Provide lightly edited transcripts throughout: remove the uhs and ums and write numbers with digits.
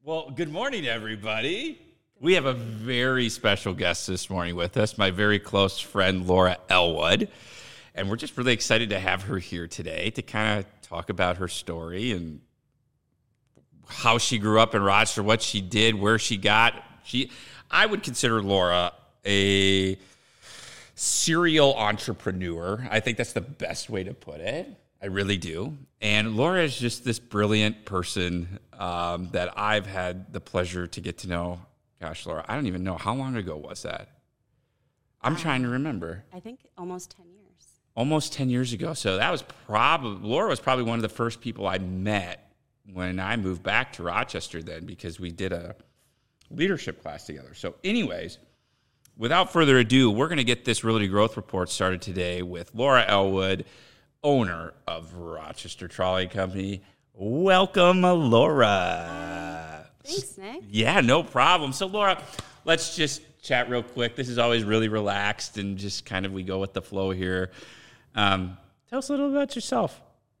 Well, good morning, everybody. We have a very special guest this morning with us, my very close friend, Laura Elwood. And we're just really excited to have her here today to kind of talk about her story and how she grew up in Rochester, what she did, where she got. I would consider Laura a serial entrepreneur. I think that's the best way to put it. I really do. And Laura is just this brilliant person that I've had the pleasure to get to know. Gosh, Laura, I don't even know. How long ago was that? I'm trying to remember. I think almost 10 years. Almost 10 years ago. So that was Laura was probably one of the first people I met when I moved back to Rochester then, because we did a leadership class together. So anyways, without further ado, we're going to get this Realty Growth Report started today with Laura Elwood, owner of Rochester Trolley Company. Welcome, Laura. Thanks, Nick. Yeah, no problem. So, Laura, let's just chat real quick. This is always really relaxed and just kind of we go with the flow here. Tell us a little about yourself.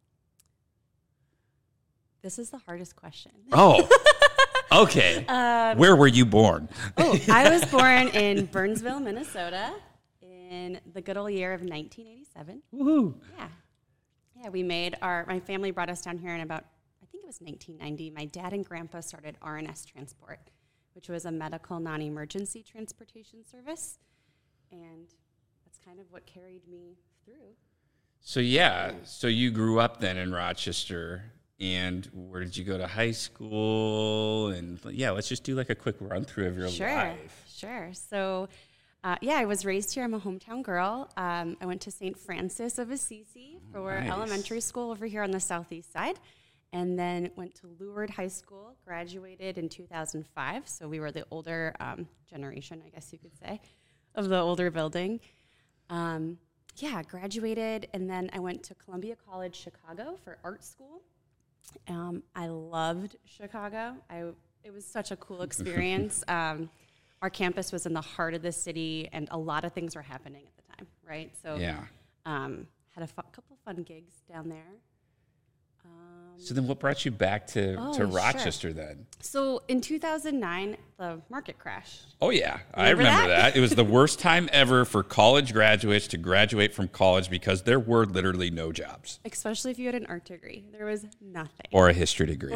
This is the hardest question. Oh, okay. Where were you born? I was born in Burnsville, Minnesota in the good old year of 1987. Woohoo. Yeah, my family brought us down here in about, I think it was 1990. My dad and grandpa started R&S Transport, which was a medical non-emergency transportation service. And that's kind of what carried me through. So you grew up then in Rochester, and where did you go to high school? And let's just do like a quick run through of your life. Sure. So, I was raised here. I'm a hometown girl. I went to St. Francis of Assisi for elementary school over here on the southeast side, and then went to Lourdes High School, graduated in 2005. So we were the older generation, I guess you could say, of the older building. Graduated, and then I went to Columbia College Chicago for art school. I loved Chicago. It was such a cool experience. Our campus was in the heart of the city, and a lot of things were happening at the time, right? So, had a couple fun gigs down there. So then what brought you back to Rochester then? So in 2009, the market crashed. Oh, yeah. I remember that. It was the worst time ever for college graduates to graduate from college because there were literally no jobs. Especially if you had an art degree. There was nothing. Or a history degree.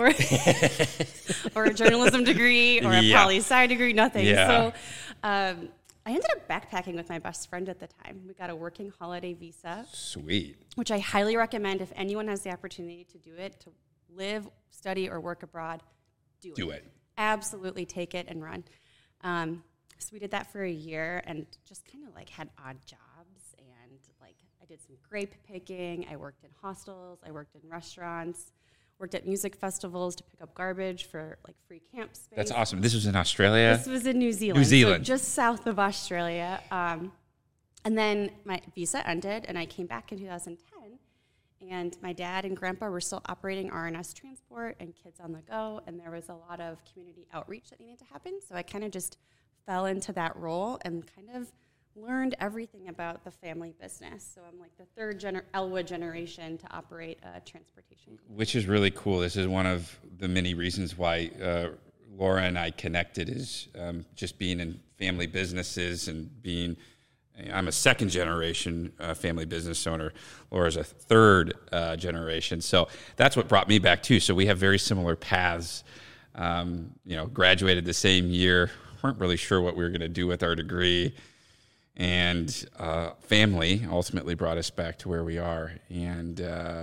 Or a journalism degree or a poli-sci degree, nothing. Yeah. So I ended up backpacking with my best friend at the time. We got a working holiday visa. Sweet. Which I highly recommend if anyone has the opportunity to do it, to live, study, or work abroad, do it. Absolutely take it and run. So we did that for a year and just kind of like had odd jobs. And like I did some grape picking. I worked in hostels. I worked in restaurants. Worked at music festivals to pick up garbage for like free camp space. That's awesome. This was in Australia? This was in New Zealand. So just south of Australia. And then my visa ended, and I came back in 2010. And my dad and grandpa were still operating R&S Transport and Kids on the Go, and there was a lot of community outreach that needed to happen. So I kind of just fell into that role and kind of learned everything about the family business. So I'm like the third Elwood generation to operate a transportation company. Which is really cool. This is one of the many reasons why Laura and I connected is just being in family businesses and I'm a second generation family business owner. Laura's a third generation. So that's what brought me back too. So we have very similar paths. Graduated the same year, weren't really sure what we were going to do with our degree. And family ultimately brought us back to where we are. And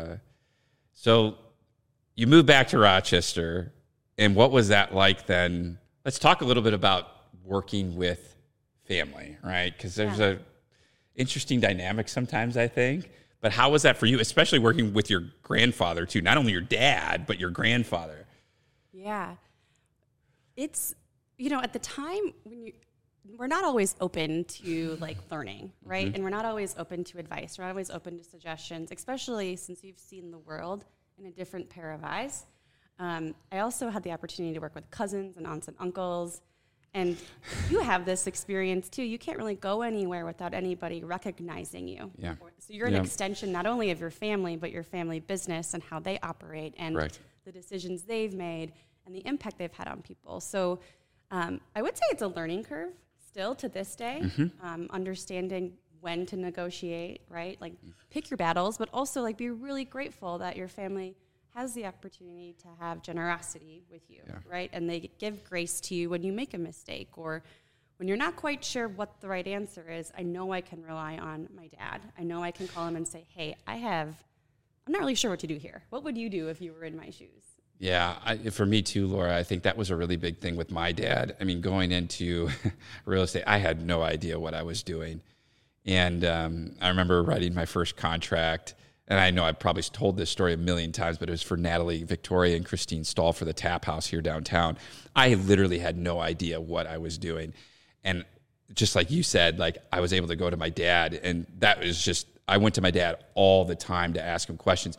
so you moved back to Rochester. And what was that like then? Let's talk a little bit about working with family, right? Because there's a interesting dynamic sometimes, I think. But how was that for you, especially working with your grandfather, too? Not only your dad, but your grandfather. Yeah. It's, at the time we're not always open to like learning, right? Mm-hmm. And we're not always open to advice. We're not always open to suggestions, especially since you've seen the world in a different pair of eyes. I also had the opportunity to work with cousins and aunts and uncles. And you have this experience too. You can't really go anywhere without anybody recognizing you. Yeah. So you're an extension not only of your family, but your family business and how they operate and the decisions they've made. and the impact they've had on people. So I would say it's a learning curve still to this day, understanding when to negotiate, right? Like pick your battles, but also like be really grateful that your family has the opportunity to have generosity with you, right? And they give grace to you when you make a mistake or when you're not quite sure what the right answer is. I know I can rely on my dad. I know I can call him and say, hey, I'm not really sure what to do here. What would you do if you were in my shoes? Yeah, for me too, Laura, I think that was a really big thing with my dad. I mean, going into real estate, I had no idea what I was doing. And I remember writing my first contract, and I know I've probably told this story a million times, but it was for Natalie Victoria and Christine Stahl for the Tap House here downtown. I literally had no idea what I was doing. And just like you said, like I was able to go to my dad, and that was just, I went to my dad all the time to ask him questions.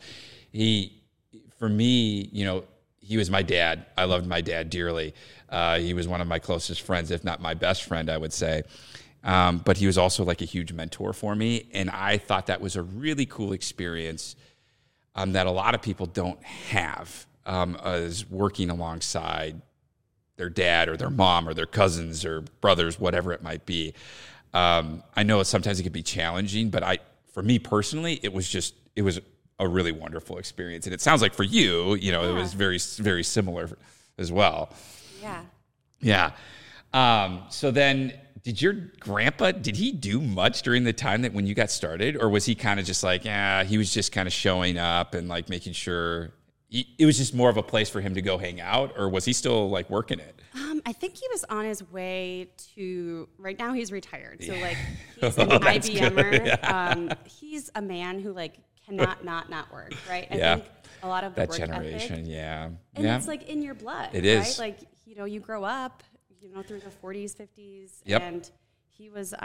For me, you know, he was my dad. I loved my dad dearly. He was one of my closest friends, if not my best friend, I would say. But he was also like a huge mentor for me. And I thought that was a really cool experience that a lot of people don't have, as working alongside their dad or their mom or their cousins or brothers, whatever it might be. I know sometimes it can be challenging, but for me personally, it was a really wonderful experience. And it sounds like for you, you know, it was very, very similar as well. Yeah. So then did your grandpa, did he do much during the time that when you got started, or was he kind of just like, he was just kind of showing up and like making sure it was just more of a place for him to go hang out, or was he still like working it? I think he was on his way to, right now he's retired. So like he's an IBMer. Yeah. He's a man who like cannot not work, right? I think a lot of the that work ethic, and it's like in your blood. It is. Right? Like, you know, you grow up, you know, through the 40s, 50s, and he was,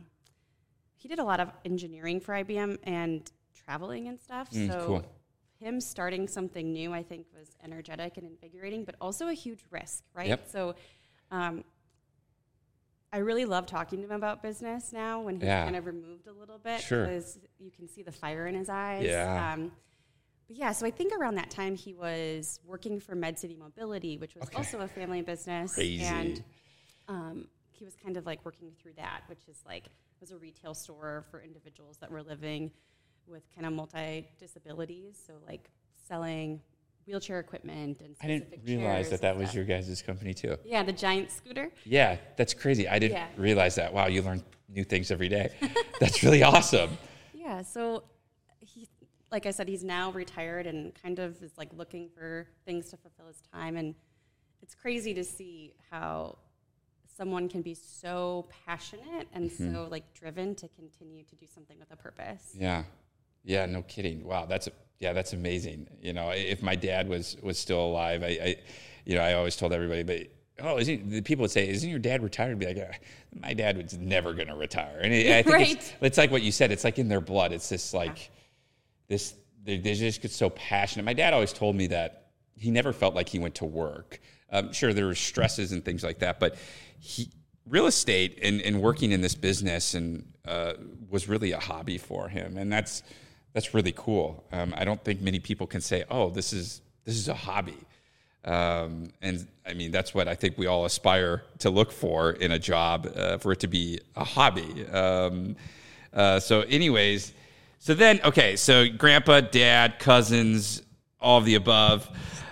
he did a lot of engineering for IBM and traveling and stuff. So cool. Him starting something new, I think, was energetic and invigorating, but also a huge risk, right? So I really love talking to him about business now when he's kind of removed a little bit because you can see the fire in his eyes. But so I think around that time he was working for MedCity Mobility, which was also a family business. Crazy. And he was kind of like working through that, which is like, was a retail store for individuals that were living with kind of multi-disabilities. So like selling wheelchair equipment and I didn't realize that was your guys' company too. Yeah, the giant scooter. Yeah, that's crazy. I didn't realize that. Wow, you learn new things every day. That's really awesome. Yeah, so he, like I said, he's now retired and kind of is like looking for things to fulfill his time. And it's crazy to see how someone can be so passionate and so like driven to continue to do something with a purpose. Yeah, no kidding. Wow, that's amazing. You know, if my dad was still alive, I always told everybody, but the people would say, isn't your dad retired? I'd be like, my dad was never going to retire. And I think it's like what you said. It's like in their blood. It's this like this. They just get so passionate. My dad always told me that he never felt like he went to work. Sure, there were stresses and things like that, but real estate and working in this business and was really a hobby for him, and that's really cool. I don't think many people can say, "Oh, this is a hobby," and I mean that's what I think we all aspire to look for in a job, for it to be a hobby. So, anyways, so then so grandpa, dad, cousins, all of the above.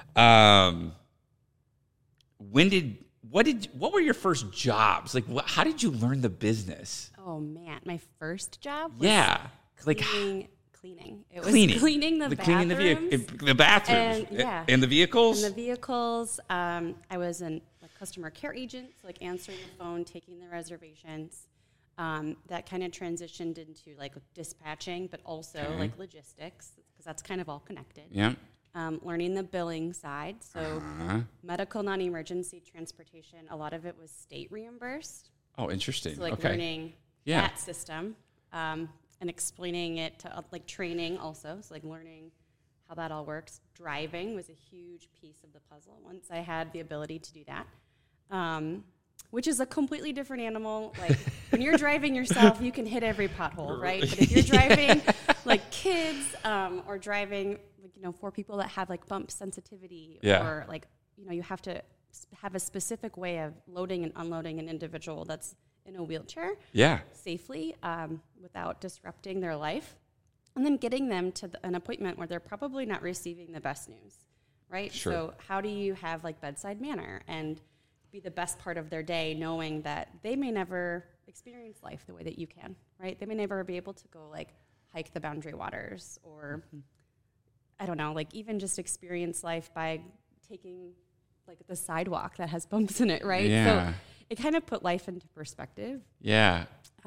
What were your first jobs? Like, how did you learn the business? Oh man, my first job was cleaning. It was cleaning the bathrooms. The bathrooms. And the vehicles? And the vehicles. I was a customer care agent, so like answering the phone, taking the reservations. That kind of transitioned into like dispatching, but also like logistics, because that's kind of all connected. Yeah. Learning the billing side. So medical non-emergency transportation, a lot of it was state reimbursed. Oh, interesting. So like learning that system and explaining it to like training also. So like learning how that all works. Driving was a huge piece of the puzzle once I had the ability to do that, which is a completely different animal. Like when you're driving yourself, you can hit every pothole, right? But if you're driving like kids or driving, like, you know, for people that have like bump sensitivity or like, you have to have a specific way of loading and unloading an individual that's in a wheelchair safely without disrupting their life, and then getting them to an appointment where they're probably not receiving the best news, right? Sure. So how do you have like bedside manner and be the best part of their day, knowing that they may never experience life the way that you can, right? They may never be able to go like hike the Boundary Waters or I don't know, like even just experience life by taking like the sidewalk that has bumps in it, right? Yeah. So it kind of put life into perspective. Yeah.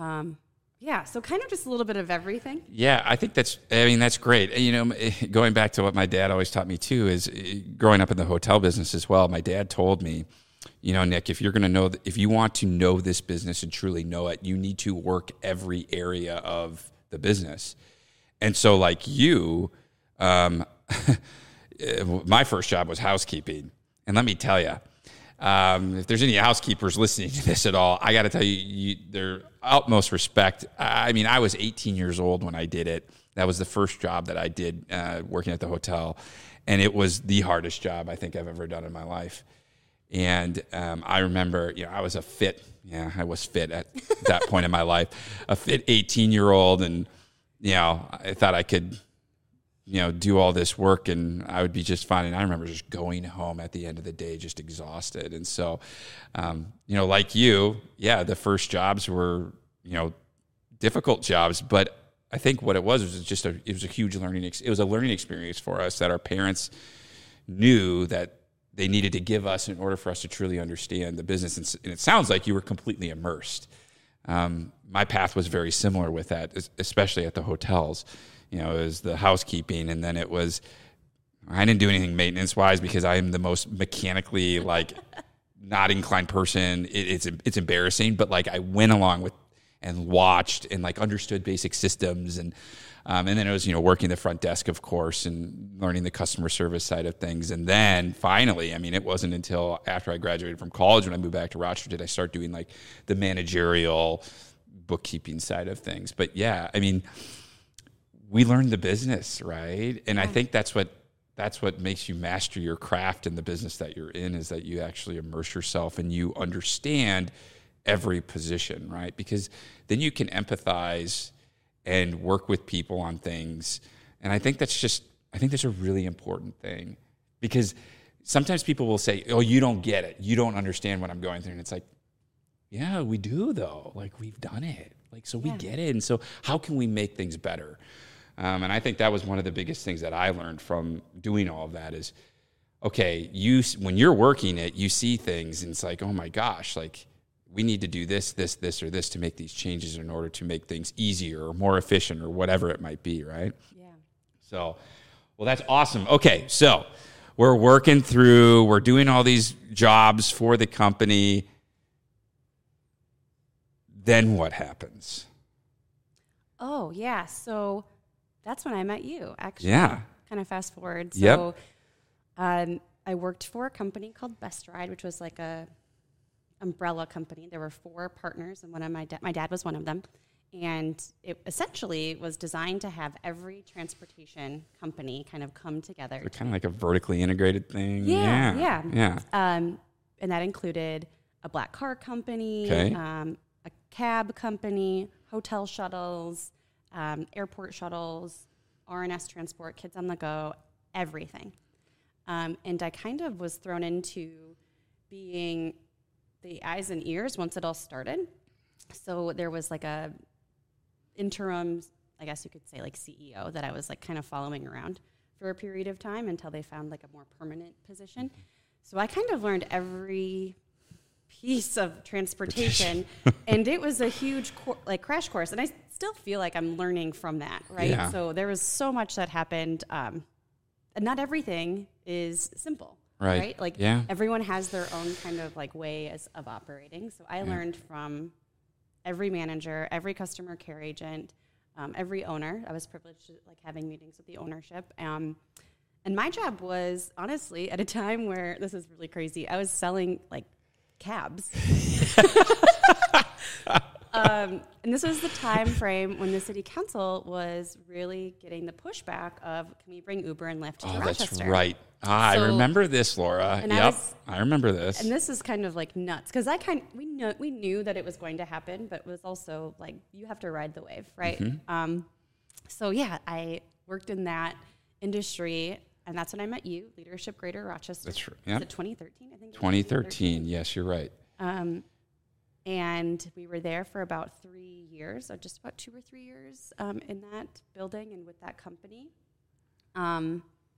So kind of just a little bit of everything. Yeah, I think that's great. And, going back to what my dad always taught me too is growing up in the hotel business as well. My dad told me, Nick, if you want to know this business and truly know it, you need to work every area of the business. And so like you, my first job was housekeeping. And let me tell you, if there's any housekeepers listening to this at all, I got to tell you, their utmost respect. I mean, I was 18 years old when I did it. That was the first job that I did working at the hotel. And it was the hardest job I think I've ever done in my life. And I remember, I was fit at that point in my life, a fit 18-year-old. And, I thought I could, do all this work and I would be just fine. And I remember just going home at the end of the day, just exhausted. And so, like you, the first jobs were, difficult jobs, but I think what it was just it was a huge learning experience for us that our parents knew that they needed to give us in order for us to truly understand the business. And it sounds like you were completely immersed. My path was very similar with that, especially at the hotels. It was the housekeeping, and then I didn't do anything maintenance-wise because I am the most mechanically, not inclined person. It's embarrassing, but, I went along with and watched and, understood basic systems. And then it was, working the front desk, of course, and learning the customer service side of things. And then finally, it wasn't until after I graduated from college when I moved back to Rochester did I start doing, the managerial bookkeeping side of things. But, we learned the business, right? And I think that's what makes you master your craft in the business that you're in, is that you actually immerse yourself and you understand every position, right? Because then you can empathize and work with people on things. And I think that's a really important thing, because sometimes people will say, oh, you don't get it. You don't understand what I'm going through. And it's like, yeah, we do though. We've done it. So we get it. And so how can we make things better? And I think that was one of the biggest things that I learned from doing all of that is, okay, when you're working it, you see things and it's like, oh my gosh, we need to do this, or this to make these changes in order to make things easier or more efficient or whatever it might be, right? Yeah. So, well, that's awesome. Okay, so we're doing all these jobs for the company. Then what happens? Oh, yeah. So that's when I met you, actually. Yeah. Kind of fast forward. So I worked for a company called Best Ride, which was a umbrella company. There were 4 partners, and my dad was one of them. And it essentially was designed to have every transportation company kind of come together. So kind of like a vertically integrated thing. Yeah. And that included a black car company, a cab company, hotel shuttles, airport shuttles, R&S transport, kids on the go, everything. And I kind of was thrown into being the eyes and ears once it all started. So there was a interim, I guess you could say CEO that I was kind of following around for a period of time until they found a more permanent position. So I kind of learned every piece of transportation and it was a huge crash course, and I still feel like I'm learning from that, right? Yeah. So there was so much that happened, and not everything is simple, right? Everyone has their own kind of way of operating. So I learned from every manager, every customer care agent, every owner. I was privileged to having meetings with the ownership. And my job was honestly at a time where, this is really crazy, I was selling cabs. And this was the time frame when the city council was really getting the pushback of, can we bring Uber and Lyft to Rochester? That's right. I remember this, Laura. Yep, I remember this. And this is kind of like nuts because we knew that it was going to happen, but it was also like you have to ride the wave, right? Mm-hmm. So yeah, I worked in that industry, and that's when I met you, Leadership Greater Rochester. That's right. Yeah. Was it 2013? I think. 2013. Yes, you're right. And we were there for about 3 years, or just about 2 or 3 years in that building and with that company. And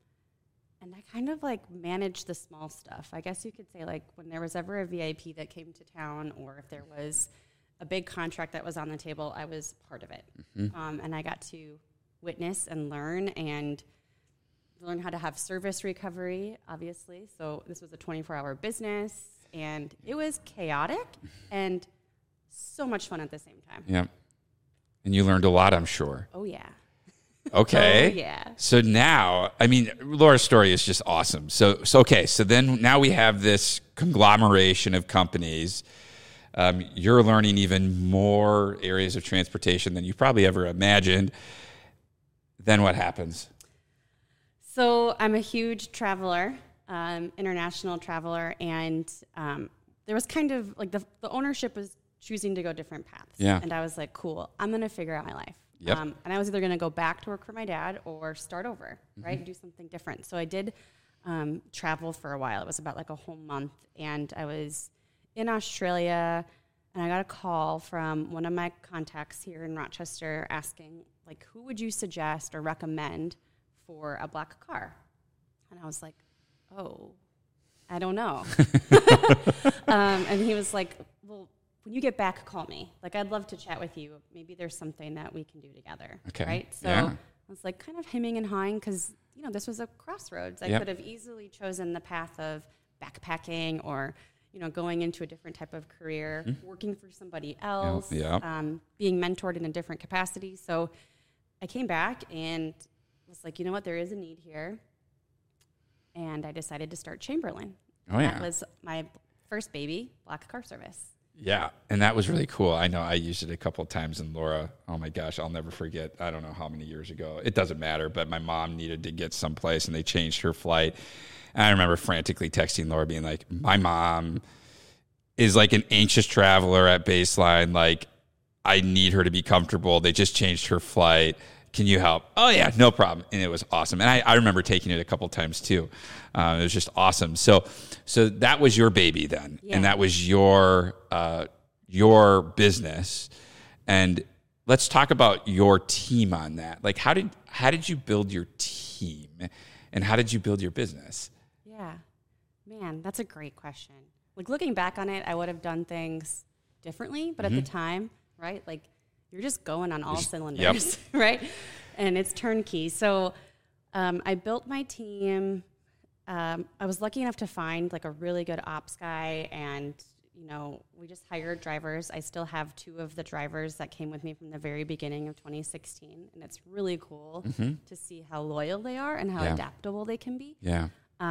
I kind of like managed the small stuff. I guess you could say like when there was ever a VIP that came to town or if there was a big contract that was on the table, I was part of it. Mm-hmm. And I got to witness and learn how to have service recovery, obviously. So this was a 24-hour business. And it was chaotic and so much fun at the same time. Yeah. And you learned a lot, I'm sure. Oh, yeah. Okay. Oh, yeah. So now, I mean, Laura's story is just awesome. So then now we have this conglomeration of companies. You're learning even more areas of transportation than you probably ever imagined. Then what happens? So I'm a huge traveler. International traveler, and there was kind of like the ownership was choosing to go different paths. Yeah. And I was like, cool, I'm going to figure out my life. Yep. And I was either going to go back to work for my dad or start over, right? Do something different. So I did travel for a while. It was about like a whole month, and I was in Australia, and I got a call from one of my contacts here in Rochester asking, like, who would you suggest or recommend for a black car? And I was like, oh, I don't know. And he was like, well, when you get back, call me. Like, I'd love to chat with you. Maybe there's something that we can do together. Okay. Right? So I was like kind of hemming and hawing because, this was a crossroads. I could have easily chosen the path of backpacking or, going into a different type of career, working for somebody else, being mentored in a different capacity. So I came back and was like, you know what? There is a need here. And I decided to start Chamberlain. Oh, yeah. That was my first baby, Black Car Service. Yeah, and that was really cool. I know I used it a couple of times, and Laura, oh my gosh, I'll never forget. I don't know how many years ago. It doesn't matter, but my mom needed to get someplace, and they changed her flight. And I remember frantically texting Laura, being like, my mom is like an anxious traveler at Baseline. Like, I need her to be comfortable. They just changed her flight. Can you help? Oh, yeah, no problem. And it was awesome. And I remember taking it a couple times, too. It was just awesome. So that was your baby then. Yeah. And that was your business. And let's talk about your team on that. Like, how did you build your team? And how did you build your business? Yeah. Man, that's a great question. Like, looking back on it, I would have done things differently. But at the time, right, like, you're just going on all cylinders, right? And it's turnkey. So I built my team. I was lucky enough to find like a really good ops guy, and we just hired drivers. I still have 2 of the drivers that came with me from the very beginning of 2016, and it's really cool to see how loyal they are and how adaptable they can be. Yeah.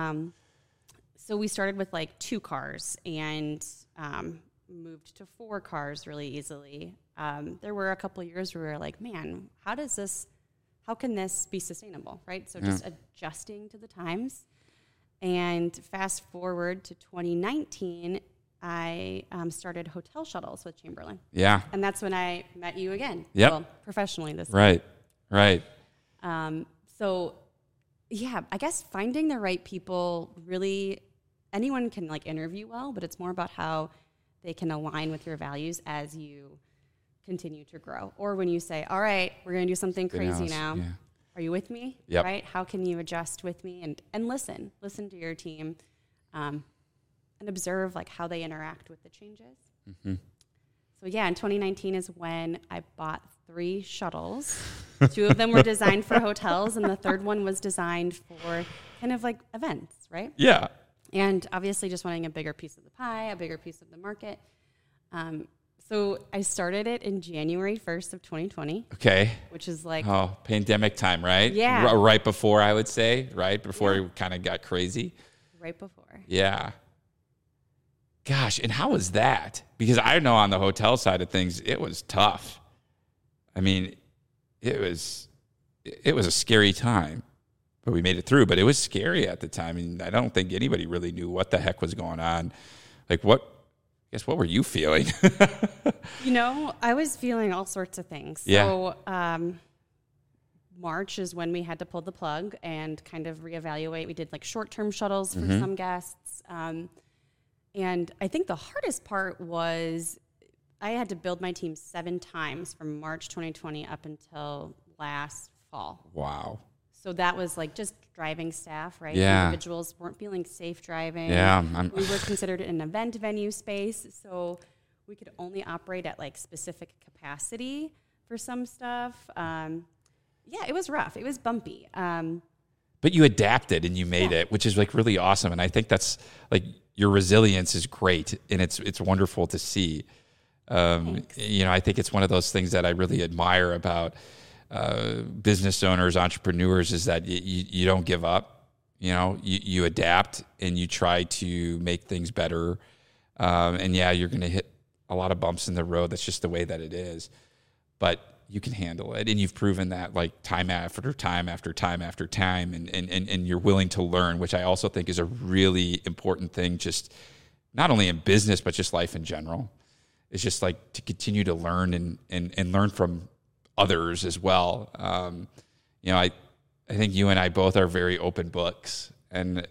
So we started with like 2 cars and moved to 4 cars really easily. There were a couple of years where we were like, man, how can this be sustainable, right? So just adjusting to the times. And fast forward to 2019, I started hotel shuttles with Chamberlain. Yeah. And that's when I met you again. Yep. Well, professionally this time. Right. So, yeah, I guess finding the right people, really, anyone can like interview well, but it's more about how they can align with your values as you continue to grow. Or when you say, all right, we're going to do something crazy now. Yeah. Are you with me? Yep. Right? How can you adjust with me and listen to your team and observe like how they interact with the changes. Mm-hmm. So yeah, in 2019 is when I bought 3 shuttles. 2 of them were designed for hotels, and the third one was designed for kind of like events, right? Yeah. And obviously just wanting a bigger piece of the pie, a bigger piece of the market. So I started it in January 1st of 2020. Okay. Which is like... Oh, pandemic time, right? Yeah. Right before, I would say, right? Before it kind of got crazy. Right before. Yeah. Gosh, and how was that? Because I know on the hotel side of things, it was tough. I mean, it was a scary time, but we made it through. But it was scary at the time, and I don't think anybody really knew what the heck was going on. Like, what were you feeling? I was feeling all sorts of things. Yeah. So March is when we had to pull the plug and kind of reevaluate. We did like short-term shuttles for some guests. And I think the hardest part was I had to build my team 7 times from March 2020 up until last fall. Wow. So that was like just driving staff, right? Yeah. Individuals weren't feeling safe driving. Yeah. We were considered an event venue space, so we could only operate at like specific capacity for some stuff. It was rough. It was bumpy. But you adapted and you made it, which is like really awesome. And I think that's like your resilience is great, and it's wonderful to see. I think it's one of those things that I really admire about business owners, entrepreneurs, is that you don't give up. You adapt and you try to make things better. You're going to hit a lot of bumps in the road. That's just the way that it is. But you can handle it, and you've proven that like time after time after time after time, and you're willing to learn, which I also think is a really important thing, just not only in business but just life in general. It's just like to continue to learn and learn from others as well. I think you and I both are very open books, and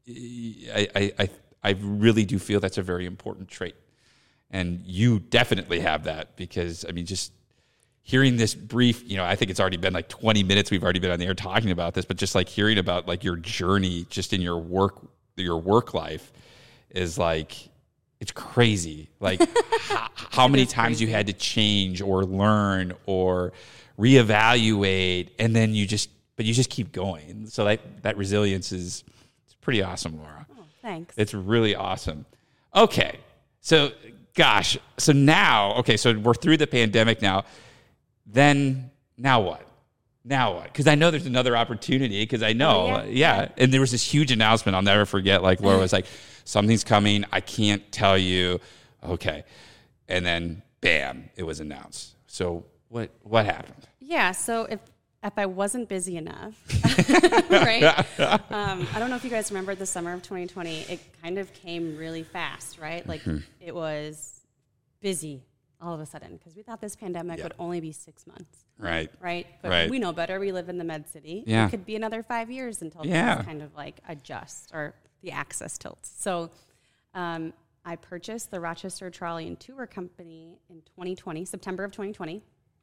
I really do feel that's a very important trait, and you definitely have that, because I mean, just hearing this brief, I think it's already been like 20 minutes. We've already been on the air talking about this, but just like hearing about like your journey just in your work life is like, it's crazy. Like how many times you had to change or learn or reevaluate, and then you just keep going. So that resilience it's pretty awesome, Laura. Oh, thanks. It's really awesome. Okay. So now we're through the pandemic now. Then now what? Because I know there's another opportunity, because I know, And there was this huge announcement I'll never forget. Like Laura was like, something's coming. I can't tell you. Okay. And then bam, it was announced. So what happened? Yeah. So if I wasn't busy enough, right? I don't know if you guys remember the summer of 2020. It kind of came really fast, right? Like it was busy all of a sudden, because we thought this pandemic would only be 6 months. Right. But we know better. We live in the Med City. Yeah. It could be another 5 years until things kind of like adjust, or the axis tilts. So I purchased the Rochester Trolley and Tour Company in 2020, September of 2020.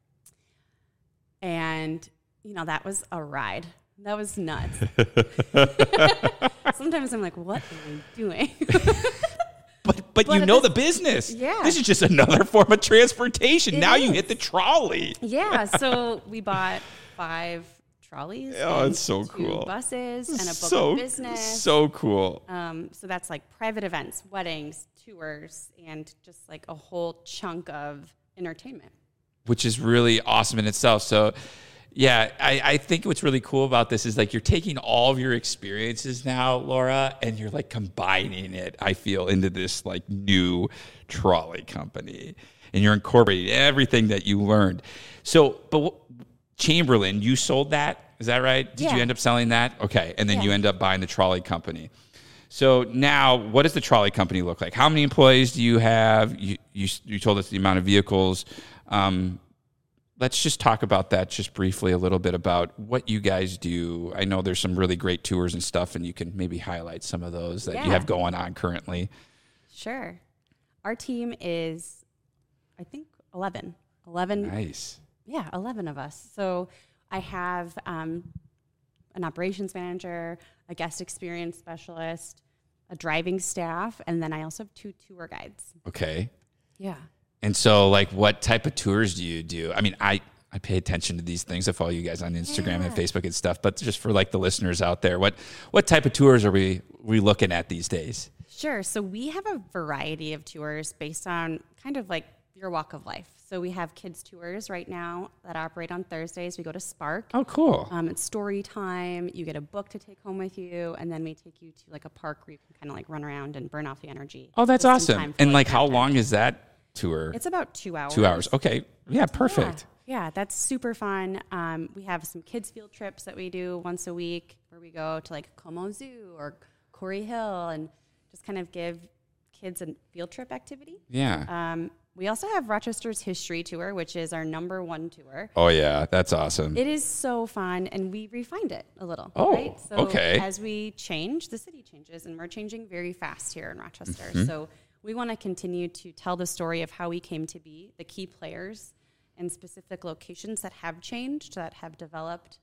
And, that was a ride. That was nuts. Sometimes I'm like, what am I doing? But you know the business. Yeah. This is just another form of transportation. Now you hit the trolley. Yeah. So we bought 5 trolleys. Oh, it's so 2 cool. buses and a book of business. So cool. So that's like private events, weddings, tours, and just like a whole chunk of entertainment. Which is really awesome in itself. So yeah, I think what's really cool about this is like you're taking all of your experiences now, Laura, and you're like combining it, I feel, into this like new trolley company. And you're incorporating everything that you learned. So, but Chamberlain, you sold that? Is that right? Did you end up selling that? Okay. And then you end up buying the trolley company. So now, what does the trolley company look like? How many employees do you have? You told us the amount of vehicles. Let's just talk about that just briefly, a little bit about what you guys do. I know there's some really great tours and stuff, and you can maybe highlight some of those that you have going on currently. Sure. Our team is, I think, 11. 11. Nice. Yeah, 11 of us. So I have an operations manager, a guest experience specialist, a driving staff, and then I also have 2 tour guides. Okay. Yeah. And so, like, what type of tours do you do? I mean, I pay attention to these things. I follow you guys on Instagram and Facebook and stuff. But just for, like, the listeners out there, what type of tours are we looking at these days? Sure. So we have a variety of tours based on kind of, like, your walk of life. So we have kids tours right now that operate on Thursdays. We go to Spark. Oh, cool. It's story time. You get a book to take home with you, and then we take you to like a park where you can kind of like run around and burn off the energy. Oh, that's awesome. And like how long is that tour? It's about 2 hours. 2 hours. Okay. Yeah, perfect. Yeah, that's super fun. We have some kids field trips that we do once a week where we go to like Como Zoo or Corey Hill and just kind of give kids a field trip activity. Yeah. We also have Rochester's History Tour, which is our #1 tour. Oh, yeah. That's awesome. It is so fun, and we refined it a little. Oh, right? So okay. As we change, the city changes, and we're changing very fast here in Rochester. Mm-hmm. So we want to continue to tell the story of how we came to be, the key players and specific locations that have changed, that have developed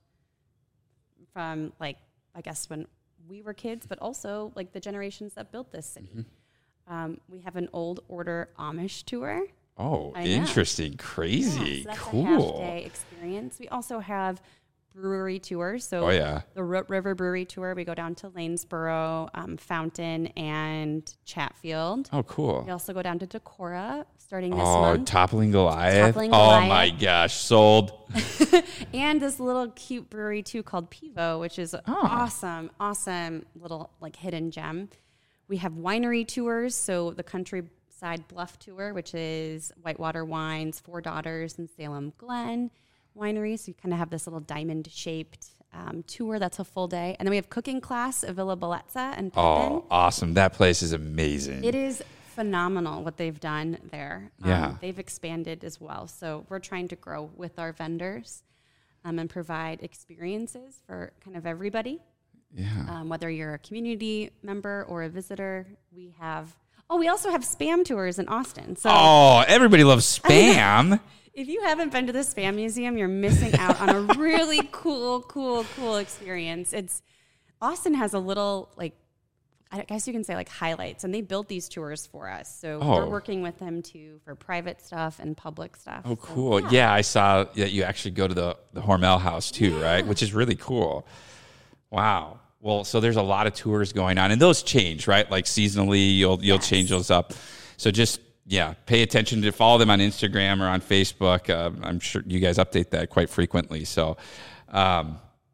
from, like, I guess when we were kids, but also, like, the generations that built this city. Mm-hmm. We have an Old Order Amish tour. Oh, interesting. Crazy. Yeah, so that's cool. a half-day experience. We also have brewery tours. So the Root River Brewery Tour, we go down to Lanesboro, Fountain, and Chatfield. Oh, cool. We also go down to Decorah starting this month. Oh, Toppling Goliath. Oh, my gosh. Sold. And this little cute brewery, too, called Pivo, which is awesome little, like, hidden gem. We have winery tours, so the Countryside Bluff Tour, which is Whitewater Wines, Four Daughters, and Salem Glen Winery. So you kind of have this little diamond-shaped tour that's a full day. And then we have cooking class at Villa Bellezza and Pepin. Oh, awesome. That place is amazing. It is phenomenal what they've done there. Yeah. They've expanded as well. So we're trying to grow with our vendors and provide experiences for kind of everybody. Yeah. Whether you're a community member or a visitor, we also have Spam tours in Austin. So everybody loves Spam. If you haven't been to the Spam Museum, you're missing out on a really cool experience. Austin has a little, like, I guess you can say, like, highlights, and they built these tours for us. So we're working with them too for private stuff and public stuff. Oh, cool. So, yeah, I saw that you actually go to the Hormel house too, right? Which is really cool. Wow. Well, so there's a lot of tours going on, and those change, right? Like seasonally, you'll change those up. So just, pay attention to follow them on Instagram or on Facebook. I'm sure you guys update that quite frequently. So, I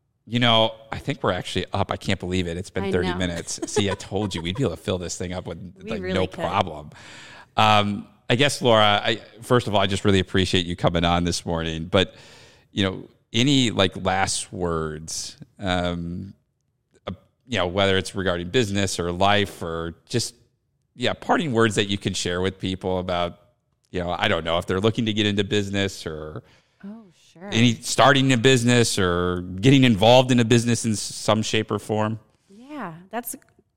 think we're actually up. I can't believe it. It's been 30 minutes. See, I told you we'd be able to fill this thing up with no problem. I guess, Laura, first of all, I just really appreciate you coming on this morning. But, any like last words, whether it's regarding business or life or just, parting words that you can share with people about, I don't know if they're looking to get into business or starting a business or getting involved in a business in some shape or form. Yeah, that's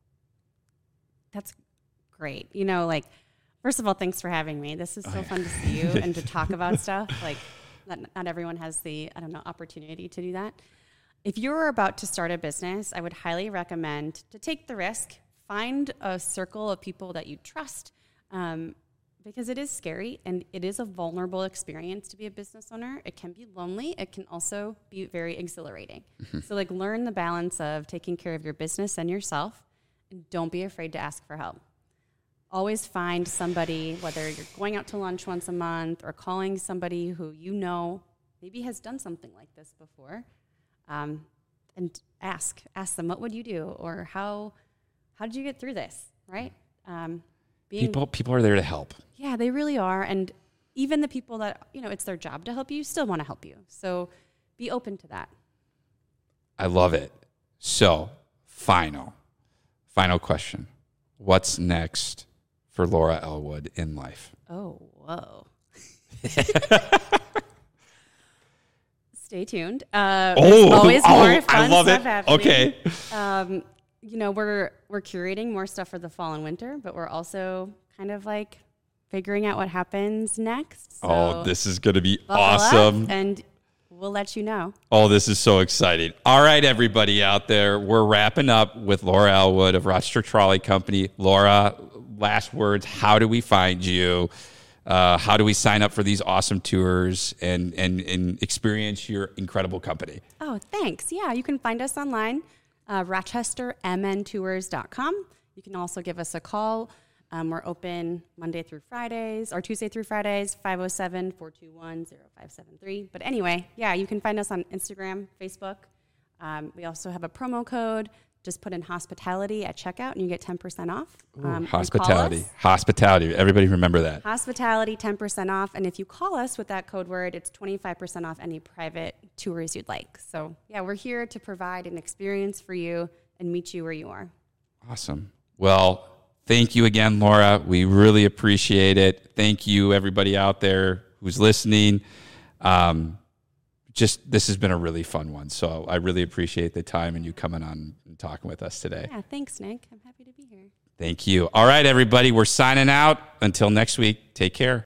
great. First of all, thanks for having me. This is so fun to see you and to talk about stuff. Like, not everyone has the, opportunity to do that. If you're about to start a business, I would highly recommend to take the risk. Find a circle of people that you trust, because it is scary and it is a vulnerable experience to be a business owner. It can be lonely. It can also be very exhilarating. Mm-hmm. So, learn the balance of taking care of your business and yourself, and don't be afraid to ask for help. Always find somebody, whether you're going out to lunch once a month or calling somebody who maybe has done something like this before, and ask them, what would you do? Or how did you get through this, right? People are there to help. Yeah, they really are. And even the people that, it's their job to help you, still want to help you. So be open to that. I love it. So, final question. What's next for Laura Elwood in life? Oh, whoa. Stay tuned. There's always more fun stuff happening. Okay. We're curating more stuff for the fall and winter, but we're also kind of like figuring out what happens next. So this is going to be awesome. And we'll let you know. Oh, this is so exciting. All right, everybody out there, we're wrapping up with Laura Elwood of Rochester Trolley Company. Laura, last words. How do we find you? How do we sign up for these awesome tours and experience your incredible company? Oh, thanks. Yeah, you can find us online, RochesterMNTours.com. You can also give us a call We're open Monday through Fridays, or Tuesday through Fridays, 507-421-0573. But anyway, yeah, you can find us on Instagram, Facebook. We also have a promo code. Just put in hospitality at checkout and you get 10% off. Hospitality. Everybody remember that. Hospitality, 10% off. And if you call us with that code word, it's 25% off any private tours you'd like. So yeah, we're here to provide an experience for you and meet you where you are. Awesome. Well, thank you again, Laura. We really appreciate it. Thank you, everybody out there who's listening. This has been a really fun one. So I really appreciate the time and you coming on and talking with us today. Yeah, thanks, Nick. I'm happy to be here. Thank you. All right, everybody, we're signing out. Until next week, take care.